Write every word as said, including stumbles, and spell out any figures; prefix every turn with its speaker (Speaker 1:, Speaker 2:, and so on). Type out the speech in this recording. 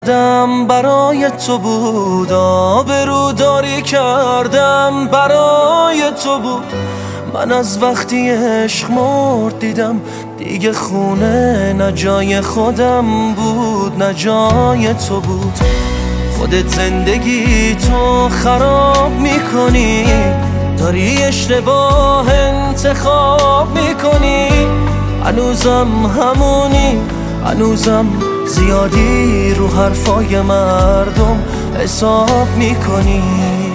Speaker 1: دم برای تو بود، آبروداری کردم برای تو بود. من از وقتی عشق مرد دیدم دیگه خونه نه جای خودم بود نه جای تو بود. خودت زندگی تو خراب میکنی، داری اشتباه انتخاب میکنی. هنوزم همونی، هنوزم زیادی رو حرفای مردم حساب میکنی.